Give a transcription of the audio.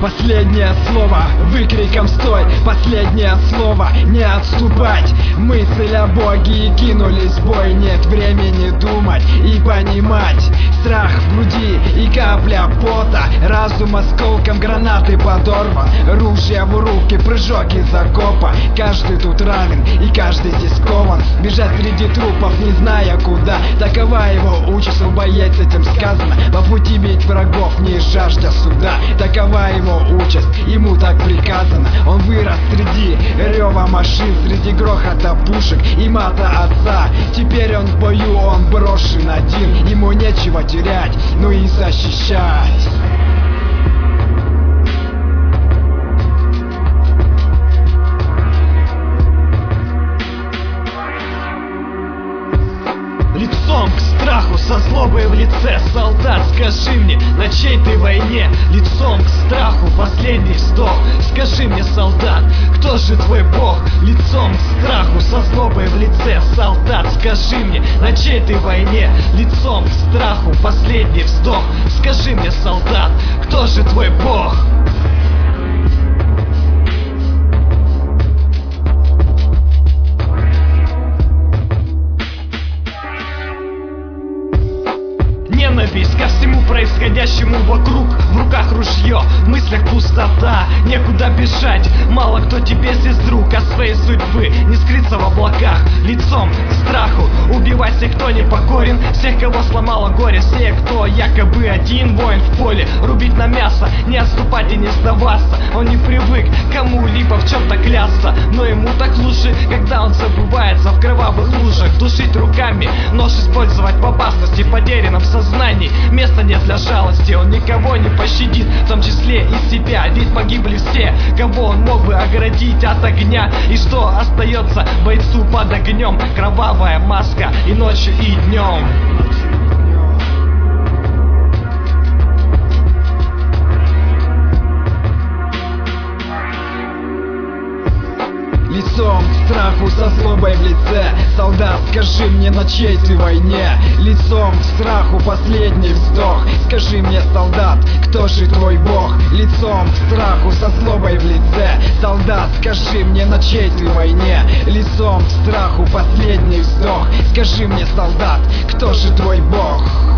Последнее слово выкриком стой, последнее слово не отступать. Мысль о Боге и кинулись в бой, нет времени думать и понимать. Страх в груди и капля пота, разум осколком гранаты подорван. Ружья в руки, прыжок из окопа, каждый тут равен и каждый здесь кован. Бежать среди трупов, не зная куда, такова его участь, он боец, этим сказано. По пути бить врагов, не жаждя суда, такова его участь, ему так приказано. Он вырос среди рева машин, среди грохота пушек и мата отца. Теперь он в бою, он брошен один, ему нечего терять, но и защищать. Лицом к страху, со злобой в лице, солдат, скажи мне, на чьей ты войне? Лицом к страху, последний вздох, скажи мне, солдат, кто же твой бог? Лицом к страху, со злобой в лице, солдат, скажи мне, на чьей ты войне? Лицом к страху, последний вздох, скажи мне, солдат, кто же твой бог? Ненависть ко всему происходящему вокруг, в руках ружье, в мыслях пустота, некуда бежать, мало кто тебе здесь друг, от своей судьбы не скрыться в облаках. Лицом к страху, убивать всех, кто не покорен, всех, кого сломало горе, все, кто якобы один воин в поле, рубить на мясо, не отступать и не сдаваться. Он не привык кому-либо в чем-то клясться, но ему так лучше, когда он забывается в кровавых лужах. Душить руками, нож использовать в опасности, потерянном сознании, места нет для жалости, он никого не пощадит, в том числе и себя, ведь погибли все, кого он мог бы оградить от огня. И что остается бойцу под огнем? Кровавая маска и ночью, и днем. Лицом к страху, со злобой в лице, солдат, скажи мне, на чьей ты войне? Лицом к страху, последний вздох, скажи мне, солдат, кто же твой бог? Лицом к страху, со злобой в лице, солдат, скажи мне, на чьей ты войне? Лицом к страху, последний вздох, скажи мне, солдат, кто же твой бог?